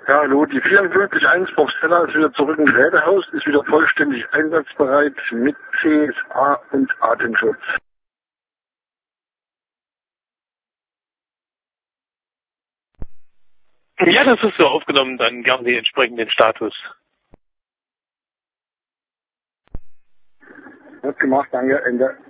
Ja, hallo, die 54.1 Professor ist wieder zurück im Gerätehaus, ist wieder vollständig einsatzbereit mit CSA und Atemschutz. Ja, das ist so aufgenommen, dann gaben Sie entsprechend den Status. Wird gemacht, danke, Ende.